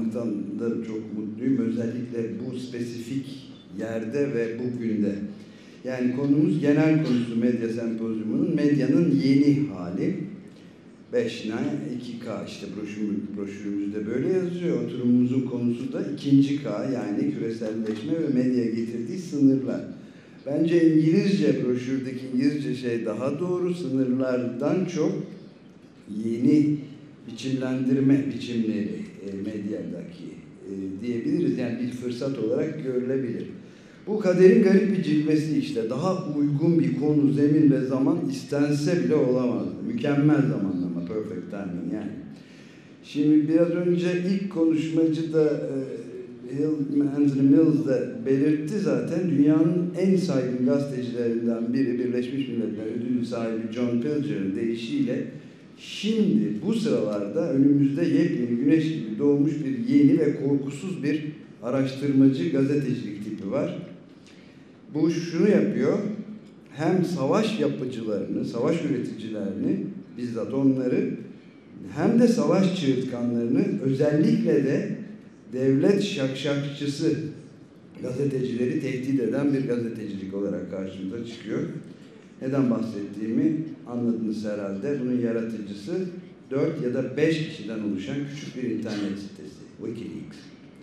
olmaktan da çok mutluyum. Özellikle bu spesifik yerde ve bugünde. Yani konumuz, genel konusu Medya Sempozyumu'nun medyanın yeni hali. 5N, 2K işte broşürümüzde böyle yazıyor. Oturumumuzun konusu da 2K, yani küreselleşme ve medya getirdiği sınırlar. Bence İngilizce, broşürdeki İngilizce şey daha doğru. Sınırlardan çok yeni biçimlendirme biçimleri medyadaki diyebiliriz. Yani bir fırsat olarak görülebilir. Bu kaderin garip bir cilvesi işte. Daha uygun bir konu, zemin ve zaman istense bile olamazdı. Mükemmel zamanlama, perfect timing yani. Şimdi biraz önce ilk konuşmacı da Anthony Mills de belirtti zaten. Dünyanın en saygın gazetecilerinden biri, Birleşmiş Milletler ödülü sahibi John Pilger'ın deyişiyle şimdi bu sıralarda önümüzde yepyeni güneş gibi doğmuş bir yeni ve korkusuz bir araştırmacı gazetecilik tipi var. Bu şunu yapıyor, hem savaş yapıcılarını, savaş üreticilerini, bizzat onları, hem de savaş çığırtkanlarını, özellikle de devlet şakşakçısı gazetecileri tehdit eden bir gazetecilik olarak karşımıza çıkıyor. Neden bahsettiğimi anladınız herhalde. Bunun yaratıcısı 4 ya da 5 kişiden oluşan küçük bir internet sitesi, Wikileaks.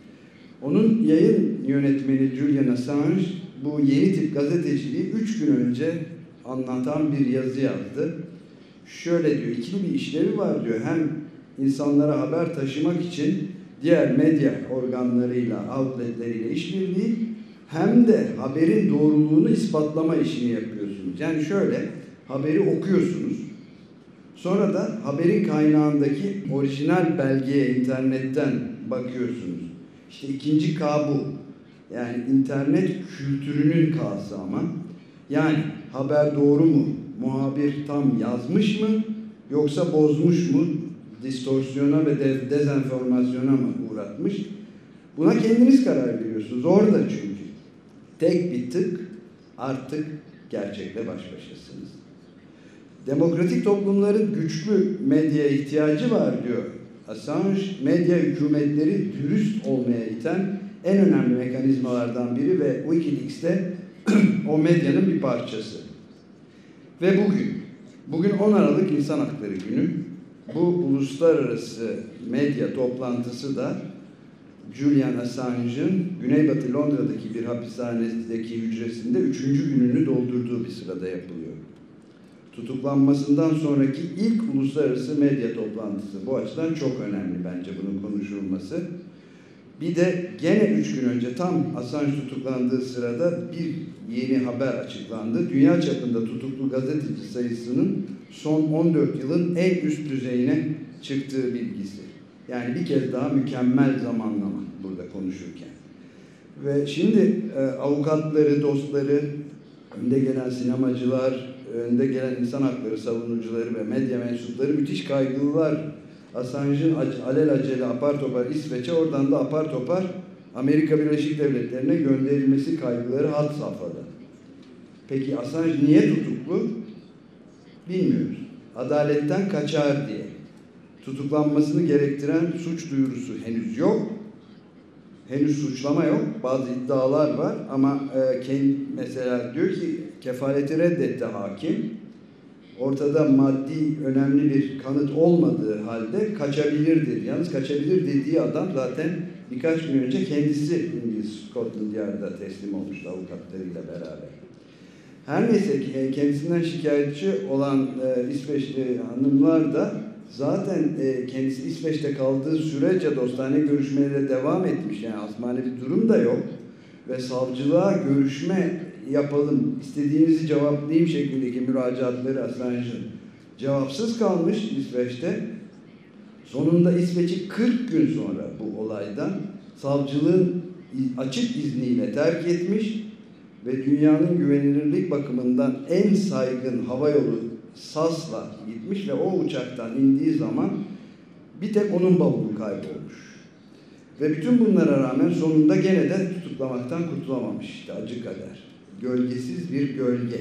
Onun yayın yönetmeni Julian Assange bu yeni tip gazeteciliği 3 gün önce anlatan bir yazı yazdı. Şöyle diyor, ikili bir işlevi var diyor. Hem insanlara haber taşımak için diğer medya organlarıyla, outletleriyle işbirliği, hem de haberin doğruluğunu ispatlama işini yapıyorsunuz. Yani şöyle, haberi okuyorsunuz. Sonra da haberin kaynağındaki orijinal belgeye internetten bakıyorsunuz. İşte 2K bu. Yani internet kültürünün K'sı ama. Yani haber doğru mu? Muhabir tam yazmış mı? Yoksa bozmuş mu? Distorsiyona ve dezenformasyona mı uğratmış? Buna kendiniz karar veriyorsunuz. Orada çünkü. Tek bir tık artık gerçekle baş başasınız. Demokratik toplumların güçlü medyaya ihtiyacı var diyor Assange. Medya hükümetleri dürüst olmaya iten en önemli mekanizmalardan biri ve Wikileaks de o medyanın bir parçası. Ve bugün 10 Aralık İnsan Hakları Günü. Bu uluslararası medya toplantısı da Julian Assange'ın Güneybatı Londra'daki bir hapishanedeki hücresinde 3. gününü doldurduğu bir sırada yapılıyor. Tutuklanmasından sonraki ilk uluslararası medya toplantısı. Bu açıdan çok önemli bence bunun konuşulması. Bir de gene 3 gün önce tam Assange tutuklandığı sırada bir yeni haber açıklandı. Dünya çapında tutuklu gazeteci sayısının son 14 yılın en üst düzeyine çıktığı bilgisi. Yani bir kez daha mükemmel zamanlama burada konuşurken. Ve şimdi avukatları, dostları, önde gelen sinemacılar, önde gelen insan hakları savunucuları ve medya mensupları müthiş kaygılılar. Assange'ın alelacele apar topar İsveç'e, oradan da apar topar Amerika Birleşik Devletleri'ne gönderilmesi kaygıları had safhada. Peki Assange niye tutuklu? Bilmiyoruz. Adaletten kaçar diye. Tutuklanmasını gerektiren suç duyurusu henüz yok. Henüz suçlama yok. Bazı iddialar var ama mesela diyor ki kefaleti reddetti hakim. Ortada maddi önemli bir kanıt olmadığı halde kaçabilir dedi. Yalnız kaçabilir dediği adam zaten birkaç gün önce kendisi İngiliz Scotland Yard'a teslim olmuştu avukatlarıyla beraber. Her neyse kendisinden şikayetçi olan İsveçli hanımlar da zaten kendisi İsveç'te kaldığı sürece dostane görüşmelere devam etmiş. Yani asmane bir durum da yok. Ve savcılığa görüşme yapalım, istediğinizi cevaplayayım şeklindeki müracaatları Assange'ın cevapsız kalmış İsveç'te. Sonunda İsveç'i 40 gün sonra bu olaydan savcılığın açık izniyle terk etmiş ve dünyanın güvenilirlik bakımından en saygın havayolu SAS'la gitmiş ve o uçaktan indiği zaman bir tek onun bavulu kaybolmuş. Ve bütün bunlara rağmen sonunda gene de tutuklamaktan kurtulamamış işte acı kader. Gölgesiz bir gölge.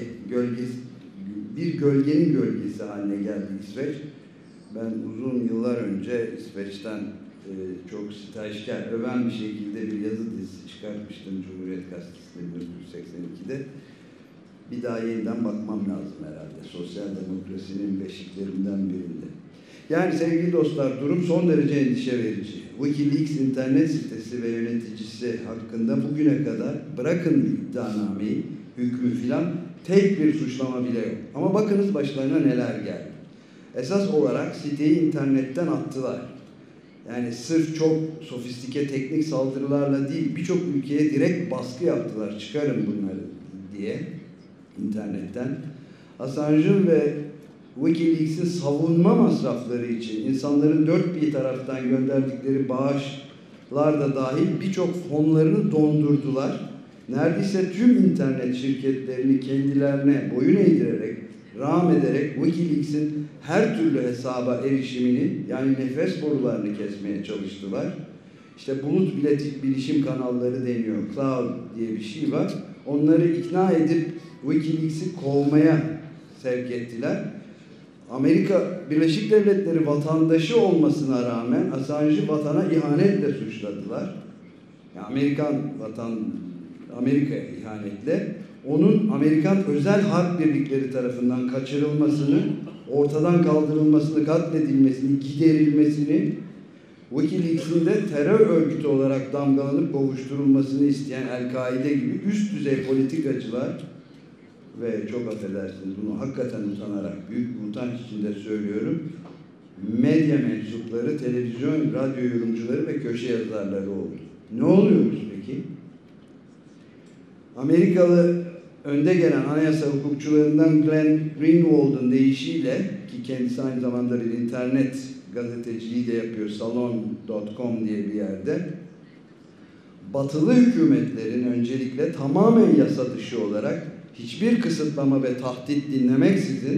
Bir gölgenin gölgesi haline geldi İsveç. Ben uzun yıllar önce İsveç'ten çok stajyer, öven bir şekilde bir yazı dizisi çıkartmıştım Cumhuriyet Gazetesi'nde 1982'de. Bir daha yeniden bakmam lazım herhalde. Sosyal demokrasinin beşiklerinden birinde. Yani sevgili dostlar, durum son derece endişe verici. Wikileaks internet sitesi ve yöneticisi hakkında bugüne kadar, bırakın iddianameyi, hükmü filan, tek bir suçlama bile yok. Ama bakınız başlarına neler geldi. Esas olarak siteyi internetten attılar. Yani sırf çok sofistike teknik saldırılarla değil, birçok ülkeye direkt baskı yaptılar. Çıkarın bunları diye internetten. Assange'ın ve Wikileaks'in savunma masrafları için insanların dört bir taraftan gönderdikleri bağışlar da dahil birçok fonlarını dondurdular. Neredeyse tüm internet şirketlerini kendilerine boyun eğdirerek, rağm ederek Wikileaks'in her türlü hesaba erişimini, yani nefes borularını kesmeye çalıştılar. İşte bulut bilişim kanalları deniyor, cloud diye bir şey var. Onları ikna edip Wikileaks'i kovmaya sevk ettiler. Amerika Birleşik Devletleri vatandaşı olmasına rağmen Assange'ı vatana ihanetle suçladılar. Yani Amerika'ya ihanetle, onun Amerikan özel harp birlikleri tarafından kaçırılmasını, ortadan kaldırılmasını, katledilmesini, giderilmesini, Wikileaks'in de terör örgütü olarak damgalanıp kovuşturulmasını isteyen El-Kaide gibi üst düzey politikacılar ve çok affedersiniz bunu hakikaten utanarak, büyük bir utanç içinde söylüyorum, medya mensupları, televizyon, radyo yorumcuları ve köşe yazarları oldu. Ne oluyoruz peki? Amerikalı önde gelen anayasa hukukçularından Glenn Greenwald'ın deyişiyle, ki kendisi aynı zamanda bir internet gazeteciliği de yapıyor, salon.com diye bir yerde, batılı hükümetlerin öncelikle tamamen yasa dışı olarak hiçbir kısıtlama ve tahdit dinlemeksizin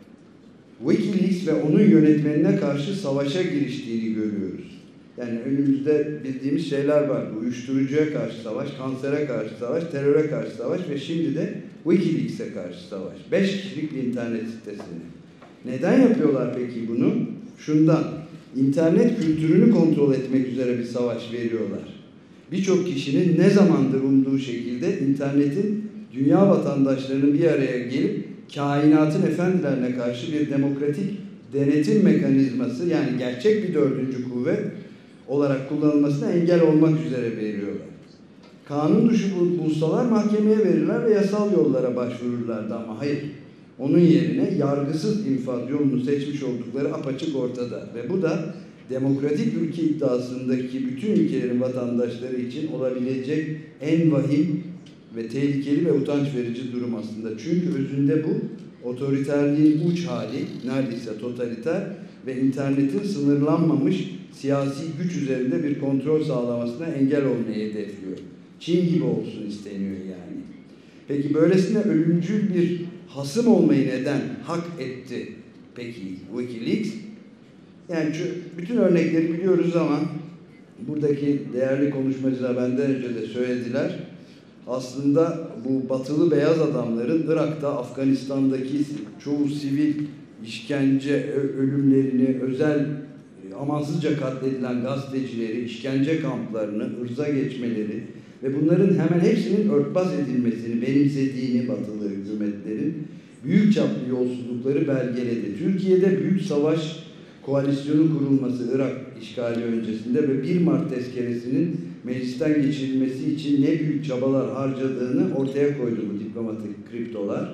Wikileaks ve onun yönetmenine karşı savaşa giriştiğini görüyoruz. Yani önümüzde bildiğimiz şeyler var. Uyuşturucuya karşı savaş, kansere karşı savaş, teröre karşı savaş ve şimdi de Wikileaks'e karşı savaş. 5 kişilik bir internet sitesini. Neden yapıyorlar peki bunu? Şundan, internet kültürünü kontrol etmek üzere bir savaş veriyorlar. Birçok kişinin ne zamandır umduğu şekilde internetin dünya vatandaşlarının bir araya gelip kainatın efendilerine karşı bir demokratik denetim mekanizması, yani gerçek bir dördüncü kuvvet olarak kullanılmasına engel olmak üzere veriyorlar. Kanun dışı bulsalar mahkemeye verirler ve yasal yollara başvururlardı ama hayır. Onun yerine yargısız infaz yolunu seçmiş oldukları apaçık ortada. Ve bu da demokratik ülke iddiasındaki bütün ülkelerin vatandaşları için olabilecek en vahim ve tehlikeli ve utanç verici durum aslında. Çünkü özünde bu otoriterliğin uç hali, neredeyse totaliter ve internetin sınırlanmamış siyasi güç üzerinde bir kontrol sağlamasına engel olmayı hedefliyor. Çin gibi olsun isteniyor yani. Peki böylesine ölümcül bir hasım olmayı neden hak etti peki Wikileaks? Yani bütün örnekleri biliyoruz ama buradaki değerli konuşmacılar benden önce de söylediler. Aslında bu batılı beyaz adamların Irak'ta, Afganistan'daki çoğu sivil işkence ölümlerini, özel amansızca katledilen gazetecileri, işkence kamplarını, ırza geçmeleri ve bunların hemen hepsinin örtbas edilmesini benimsediğini batılı hükümetlerin büyük çaplı yolsuzlukları belgeledi. Türkiye'de büyük savaş koalisyonu kurulması Irak işgali öncesinde ve 1 Mart tezkeresinin meclisten geçirilmesi için ne büyük çabalar harcadığını ortaya koydu bu diplomatik kriptolar.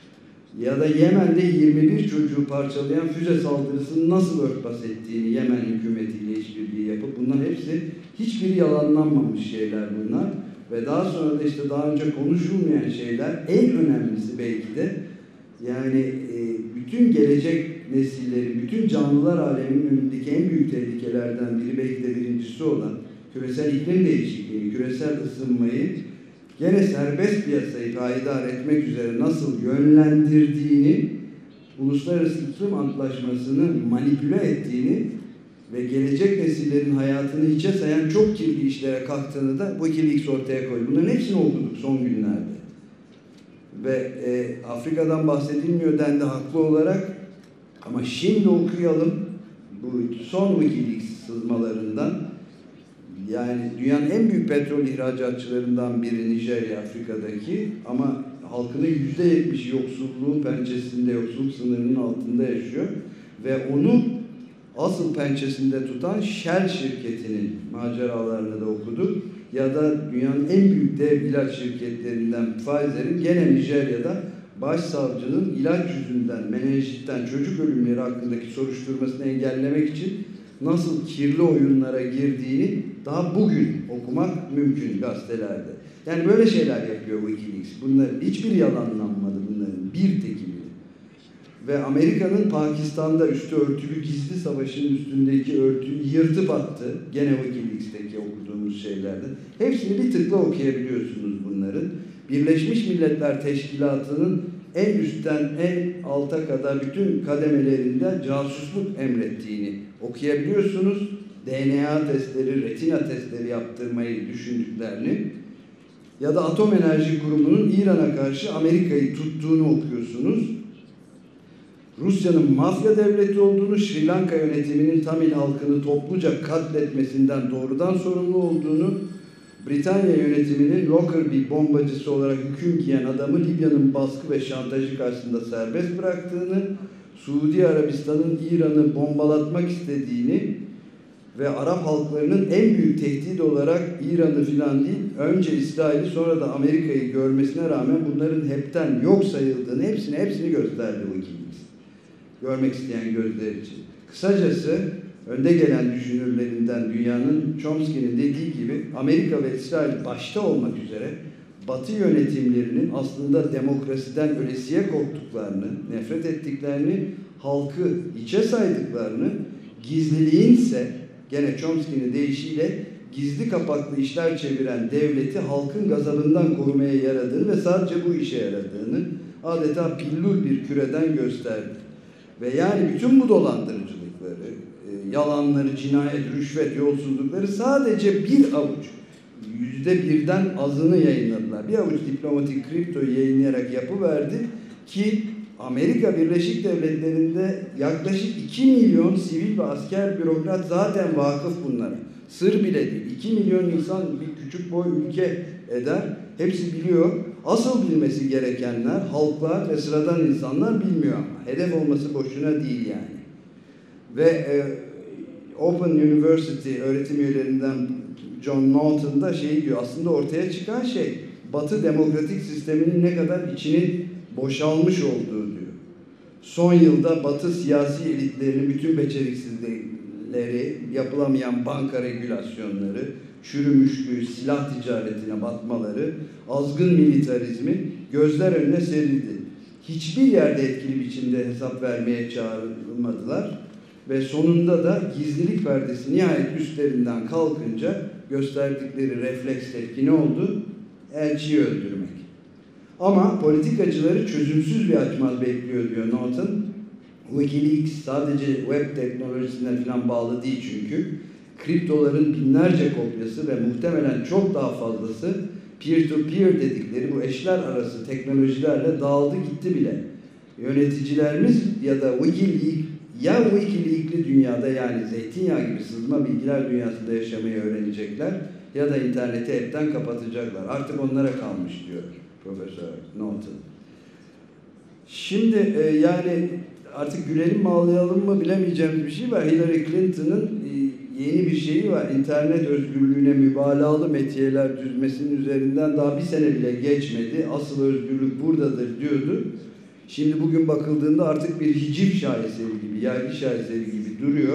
Ya da Yemen'de 21 çocuğu parçalayan füze saldırısını nasıl örtbas ettiğini Yemen hükümetiyle işbirliği yapıp bunların hepsi hiçbiri yalanlanmamış şeyler bunlar. Ve daha sonra da işte daha önce konuşulmayan şeyler, en önemlisi belki de yani bütün gelecek nesilleri, bütün canlılar aleminin önündeki en büyük tehlikelerden biri, belki de birincisi olan küresel iklim değişikliği, küresel ısınmayı gene serbest piyasayı payidar etmek üzere nasıl yönlendirdiğini, Uluslararası İklim Antlaşması'nı manipüle ettiğini ve gelecek nesillerin hayatını hiçe sayan çok kirli işlere kalktığını da Wikileaks ortaya koydu. Bunların hepsini okuduk son günlerde. Ve Afrika'dan bahsedilmiyor dendi haklı olarak. Ama şimdi okuyalım bu son Wikileaks sızmalarından. Yani dünyanın en büyük petrol ihracatçılarından biri Nijerya, Afrika'daki, ama halkının %70'i yoksulluğun pençesinde, yoksulluk sınırının altında yaşıyor. Ve onu asıl pençesinde tutan Shell şirketinin maceralarını da okuduk. Ya da dünyanın en büyük dev ilaç şirketlerinden Pfizer'in gene Nijerya'da başsavcının ilaç yüzünden, menenjitten, çocuk ölümleri hakkındaki soruşturmasını engellemek için nasıl kirli oyunlara girdiğini daha bugün okumak mümkün gazetelerde. Yani böyle şeyler yapıyor Wikileaks. Bunların hiçbir yalanlanmadı, bunların bir teki bile. Ve Amerika'nın Pakistan'da üstü örtülü gizli savaşın üstündeki örtüyü yırtıp attı. Gene Wikileaks'teki okuduğumuz şeylerden. Hepsini bir tıkla okuyabiliyorsunuz bunların. Birleşmiş Milletler Teşkilatı'nın en üstten en alta kadar bütün kademelerinde casusluk emrettiğini okuyabiliyorsunuz. DNA testleri, retina testleri yaptırmayı düşündüklerini ya da Atom Enerji Kurumu'nun İran'a karşı Amerika'yı tuttuğunu okuyorsunuz. Rusya'nın mafya devleti olduğunu, Sri Lanka yönetiminin Tamil halkını topluca katletmesinden doğrudan sorumlu olduğunu, Britanya yönetiminin Lockerbie bombacısı olarak hüküm giyen adamı Libya'nın baskı ve şantajı karşısında serbest bıraktığını, Suudi Arabistan'ın İran'ı bombalatmak istediğini ve Arap halklarının en büyük tehdit olarak İran'ı filan değil, önce İsrail'i sonra da Amerika'yı görmesine rağmen bunların hepten yok sayıldığını, hepsini gösterdi Wikileaks. Görmek isteyen gözler için. Kısacası önde gelen düşünürlerinden dünyanın, Chomsky'nin dediği gibi Amerika ve İsrail başta olmak üzere Batı yönetimlerinin aslında demokrasiden ölesiye korktuklarını, nefret ettiklerini, halkı içe saydıklarını, gizliliğin ise gene Chomsky'nin deyişiyle gizli kapaklı işler çeviren devleti halkın gazabından korumaya yaradığını ve sadece bu işe yaradığını adeta billur bir küreden gösterdi. Ve yani bütün bu dolandırıcılıkları, yalanları, cinayet, rüşvet, yolsuzlukları sadece bir avuç, %1'den azını yayınladılar. Bir avuç diplomatik kriptoyu yayınlayarak yapıverdi ki Amerika Birleşik Devletleri'nde yaklaşık 2 milyon sivil ve asker bürokrat zaten vakıf bunlara. Sır bile değil. 2 milyon insan bir küçük boy ülke eder. Hepsi biliyor. Asıl bilmesi gerekenler halklar ve sıradan insanlar bilmiyor ama. Hedef olması boşuna değil yani. Ve Open University öğretim üyelerinden John Norton da şey diyor, aslında ortaya çıkan şey Batı demokratik sisteminin ne kadar içinin boşalmış olduğu diyor. Son yılda Batı siyasi elitlerinin bütün beceriksizlikleri, yapılamayan banka regülasyonları, çürümüşlüğü, silah ticaretine batmaları, azgın militarizmi gözler önüne serildi. Hiçbir yerde etkili biçimde hesap vermeye çağrılmadılar ve sonunda da gizlilik perdesi nihayet üstlerinden kalkınca gösterdikleri refleks tepki ne oldu? Elçiyi öldürmek. Ama politikacıları çözümsüz bir açmaz bekliyor diyor Norton. Wikileaks sadece web teknolojisine falan bağlı değil çünkü. Kriptoların binlerce kopyası ve muhtemelen çok daha fazlası peer-to-peer dedikleri bu eşler arası teknolojilerle dağıldı gitti bile. Yöneticilerimiz ya da Wikileaks'li dünyada, yani zeytinyağı gibi sızma bilgiler dünyasında yaşamayı öğrenecekler ya da interneti hepten kapatacaklar. Artık onlara kalmış diyor Profesör Norton. Şimdi yani artık gülelim mi ağlayalım mı bilemeyeceğimiz bir şey var. Hillary Clinton'ın yeni bir şeyi var. İnternet özgürlüğüne mübalağalı metiyeler düzmesinin üzerinden daha bir sene bile geçmedi. Asıl özgürlük buradadır diyordu. Şimdi bugün bakıldığında artık bir hiciv şaheseri gibi, yargı şaheseri gibi duruyor.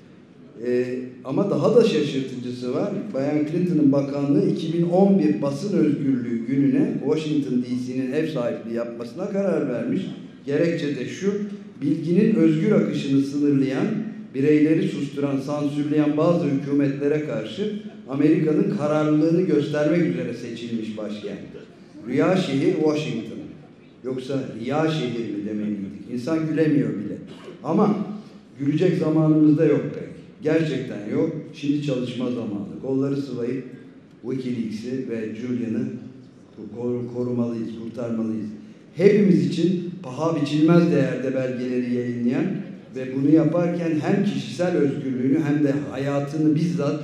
Ama daha da şaşırtıcısı var. Bayan Clinton'ın bakanlığı 2011 basın özgürlüğü gününe Washington DC'nin ev sahipliği yapmasına karar vermiş. Gerekçe de şu: bilginin özgür akışını sınırlayan, bireyleri susturan, sansürleyen bazı hükümetlere karşı Amerika'nın kararlılığını göstermek üzere seçilmiş başkent. Rüya şehir Washington. Yoksa riya şehir mi demeliydik? İnsan gülemiyor bile. Ama gülecek zamanımız da yok pek. Gerçekten yok. Şimdi çalışma zamanı. Kolları sıvayıp Wikileaks'i ve Julian'ı korumalıyız, kurtarmalıyız. Hepimiz için paha biçilmez değerde belgeleri yayınlayan ve bunu yaparken hem kişisel özgürlüğünü hem de hayatını bizzat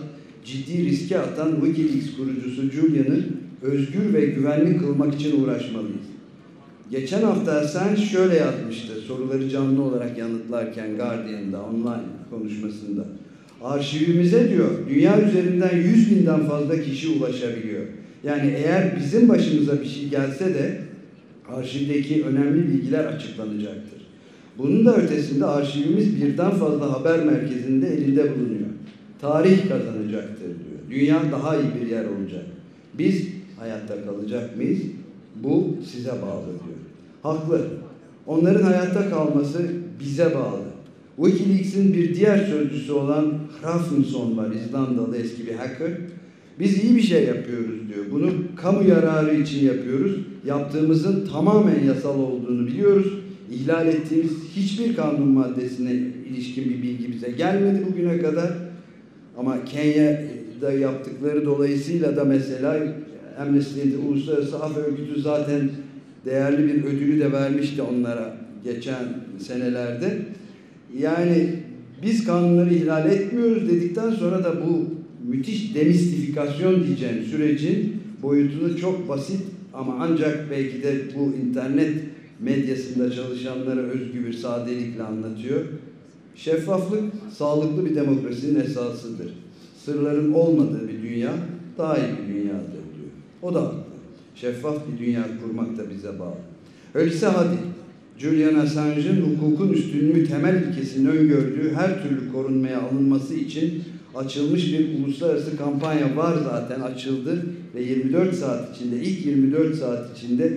ciddi riske atan Wikileaks kurucusu Julian'ı özgür ve güvenli kılmak için uğraşmalıyız. Geçen hafta Assange şöyle yazmıştı, soruları canlı olarak yanıtlarken Guardian'da, online konuşmasında. Arşivimize diyor, dünya üzerinden 100.000'den fazla kişi ulaşabiliyor. Yani eğer bizim başımıza bir şey gelse de arşivdeki önemli bilgiler açıklanacaktır. Bunun da ötesinde arşivimiz birden fazla haber merkezinde elinde bulunuyor. Tarih kazanacaktır diyor. Dünya daha iyi bir yer olacak. Biz hayatta kalacak mıyız? Bu size bağlı diyor. Haklı. Onların hayatta kalması bize bağlı. Wikileaks'in bir diğer sözcüsü olan Hrafnsson var, İzlandalı eski bir hacker. Biz iyi bir şey yapıyoruz diyor. Bunu kamu yararı için yapıyoruz. Yaptığımızın tamamen yasal olduğunu biliyoruz. İhlal ettiğimiz hiçbir kanun maddesine ilişkin bir bilgi bize gelmedi bugüne kadar. Ama Kenya'da yaptıkları dolayısıyla da mesela Amnesty Uluslararası Af Örgütü zaten değerli bir ödülü de vermişti onlara geçen senelerde. Yani biz kanunları ihlal etmiyoruz dedikten sonra da bu müthiş demistifikasyon diyeceğim sürecin boyutunu çok basit ama ancak belki de bu internet medyasında çalışanlara özgü bir sadelikle anlatıyor. Şeffaflık, sağlıklı bir demokrasinin esasıdır. Sırların olmadığı bir dünya daha iyi bir dünyadır diyor. O da haklı. Şeffaf bir dünya kurmak da bize bağlı. Öyleyse hadi, Julian Assange'ın hukukun üstünlüğü temel ilkesini öngördüğü her türlü korunmaya alınması için açılmış bir uluslararası kampanya var zaten, açıldı ve 24 saat içinde, ilk 24 saat içinde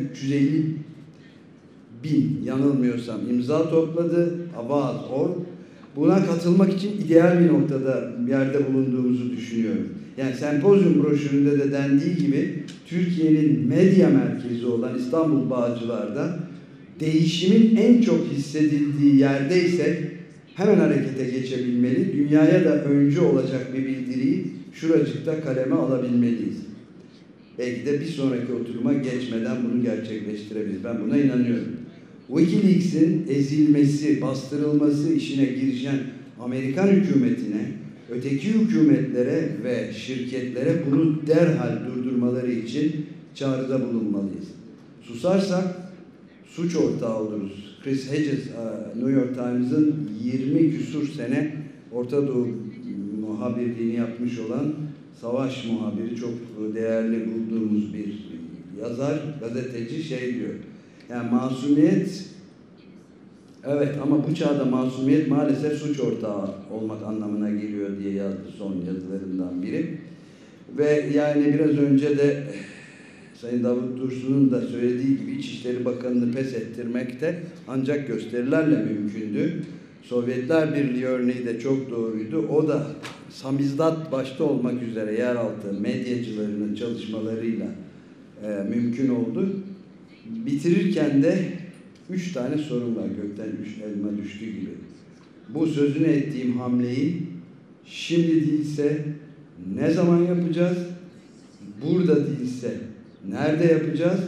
350.000 yanılmıyorsam imza topladı. Avaz.org. Buna katılmak için ideal bir noktada bir yerde bulunduğumuzu düşünüyorum. Yani sempozyum broşüründe de dendiği gibi Türkiye'nin medya merkezi olan İstanbul Bağcılar'da değişimin en çok hissedildiği yerdeysek hemen harekete geçebilmeli, dünyaya da öncü olacak bir bildiriyi şuracıkta kaleme alabilmeliyiz. Belki de bir sonraki oturuma geçmeden bunu gerçekleştirebiliriz. Ben buna inanıyorum. Wikileaks'in ezilmesi, bastırılması işine girişen Amerikan hükümetine, öteki hükümetlere ve şirketlere bunu derhal durdurmaları için çağrıda bulunmalıyız. Susarsak suç ortağı oluruz. Chris Hedges, New York Times'ın 20 küsur sene Orta Doğu muhabirliğini yapmış olan savaş muhabiri, çok değerli bulduğumuz bir yazar, gazeteci şey diyor. Yani masumiyet, evet ama bu çağda masumiyet maalesef suç ortağı olmak anlamına geliyor diye yazdı son yazılarından biri. Ve yani biraz önce de Sayın Davut Dursun'un da söylediği gibi İçişleri Bakanı'nı pes ettirmek de ancak gösterilerle mümkündü. Sovyetler Birliği örneği de çok doğruydu. O da samizdat başta olmak üzere yeraltı medyacılarının çalışmalarıyla mümkün oldu. Bitirirken de 3 tane sorun var. Gökten 3 elma düştü gibi. Bu sözünü ettiğim hamleyi şimdi değilse ne zaman yapacağız? Burada değilse nerede yapacağız?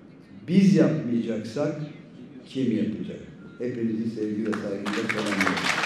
Biz yapmayacaksak kim yapacak? Hepinizi sevgi ve saygıyla selamlıyorum.